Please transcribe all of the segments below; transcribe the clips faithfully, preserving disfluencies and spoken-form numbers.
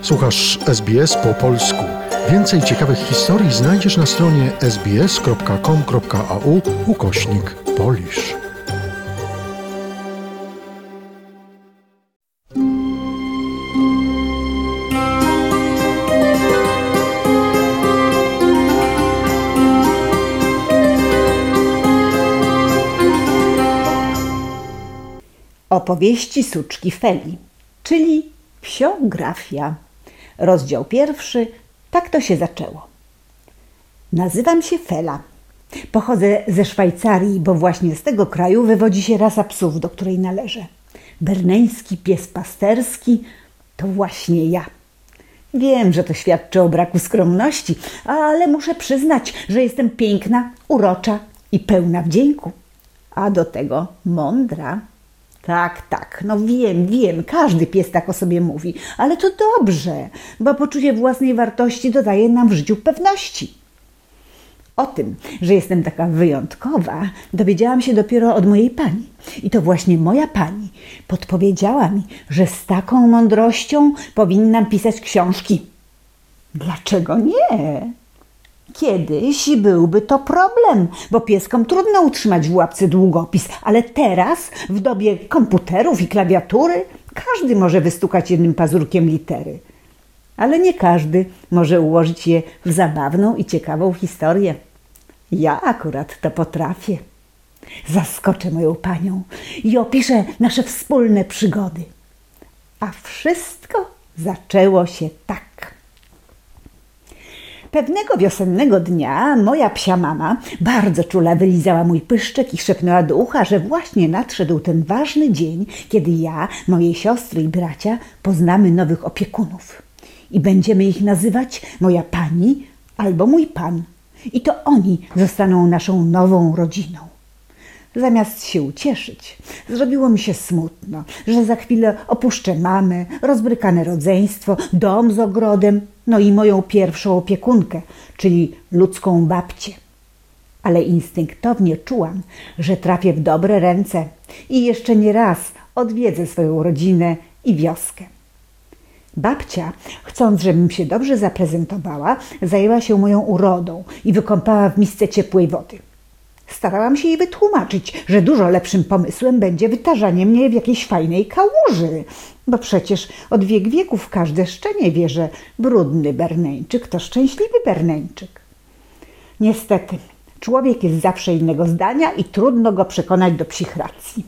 Słuchasz S B S po polsku. Więcej ciekawych historii znajdziesz na stronie sbs.com.au ukośnik Polish. Opowieści suczki Feli, czyli psiografia. Rozdział pierwszy. Tak to się zaczęło. Nazywam się Fela. Pochodzę ze Szwajcarii, bo właśnie z tego kraju wywodzi się rasa psów, do której należę. Berneński pies pasterski to właśnie ja. Wiem, że to świadczy o braku skromności, ale muszę przyznać, że jestem piękna, urocza i pełna wdzięku. A do tego mądra. Tak, tak, no wiem, wiem, każdy pies tak o sobie mówi, ale to dobrze, bo poczucie własnej wartości dodaje nam w życiu pewności. O tym, że jestem taka wyjątkowa, dowiedziałam się dopiero od mojej pani. I to właśnie moja pani podpowiedziała mi, że z taką mądrością powinnam pisać książki. Dlaczego nie? Kiedyś byłby to problem, bo pieskom trudno utrzymać w łapce długopis, ale teraz, w dobie komputerów i klawiatury, każdy może wystukać jednym pazurkiem litery. Ale nie każdy może ułożyć je w zabawną i ciekawą historię. Ja akurat to potrafię. Zaskoczę moją panią i opiszę nasze wspólne przygody. A wszystko zaczęło się tak. Pewnego wiosennego dnia moja psia mama bardzo czule wylizała mój pyszczek i szepnęła do ucha, że właśnie nadszedł ten ważny dzień, kiedy ja, moje siostry i bracia poznamy nowych opiekunów. I będziemy ich nazywać moja pani albo mój pan. I to oni zostaną naszą nową rodziną. Zamiast się ucieszyć, zrobiło mi się smutno, że za chwilę opuszczę mamę, rozbrykane rodzeństwo, dom z ogrodem, no i moją pierwszą opiekunkę, czyli ludzką babcię. Ale instynktownie czułam, że trafię w dobre ręce i jeszcze nie raz odwiedzę swoją rodzinę i wioskę. Babcia, chcąc, żebym się dobrze zaprezentowała, zajęła się moją urodą i wykąpała w misce ciepłej wody. Starałam się jej wytłumaczyć, że dużo lepszym pomysłem będzie wytarzanie mnie w jakiejś fajnej kałuży, bo przecież od wiek wieków każde szczenie wie, że brudny Berneńczyk to szczęśliwy Berneńczyk. Niestety, człowiek jest zawsze innego zdania i trudno go przekonać do psich racji.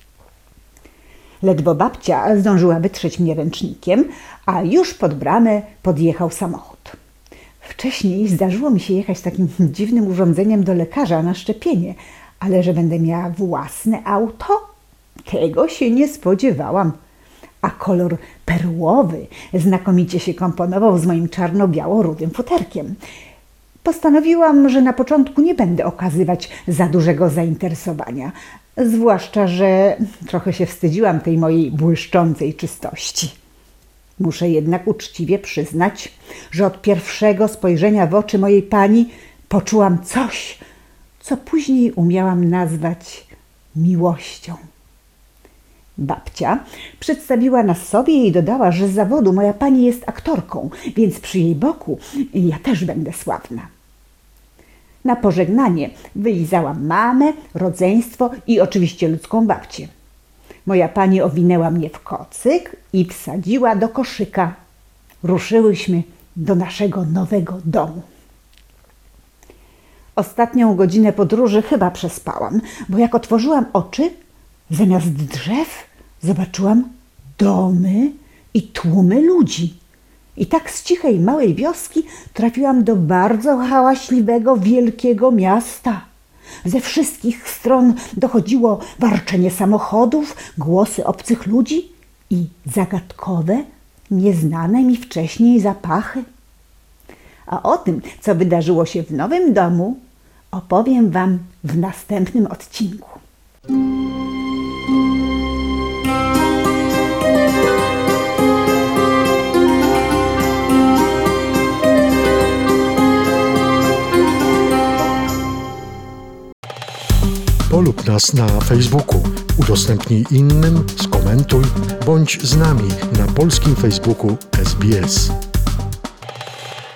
Ledwo babcia zdążyła wytrzeć mnie ręcznikiem, a już pod bramę podjechał samochód. Wcześniej zdarzyło mi się jechać takim dziwnym urządzeniem do lekarza na szczepienie, ale że będę miała własne auto? Tego się nie spodziewałam. A kolor perłowy znakomicie się komponował z moim czarno-biało-rudym futerkiem. Postanowiłam, że na początku nie będę okazywać za dużego zainteresowania, zwłaszcza że trochę się wstydziłam tej mojej błyszczącej czystości. Muszę jednak uczciwie przyznać, że od pierwszego spojrzenia w oczy mojej pani poczułam coś, co później umiałam nazwać miłością. Babcia przedstawiła nas sobie i dodała, że z zawodu moja pani jest aktorką, więc przy jej boku ja też będę sławna. Na pożegnanie wylizałam mamę, rodzeństwo i oczywiście ludzką babcię. Moja pani owinęła mnie w kocyk i wsadziła do koszyka. Ruszyłyśmy do naszego nowego domu. Ostatnią godzinę podróży chyba przespałam, bo jak otworzyłam oczy, zamiast drzew zobaczyłam domy i tłumy ludzi. I tak z cichej, małej wioski trafiłam do bardzo hałaśliwego, wielkiego miasta. Ze wszystkich stron dochodziło warczenie samochodów, głosy obcych ludzi i zagadkowe, nieznane mi wcześniej zapachy. A o tym, co wydarzyło się w nowym domu, opowiem Wam w następnym odcinku. Polub nas na Facebooku, udostępnij innym z komentarzem. komentuj, bądź z nami na polskim Facebooku S B S.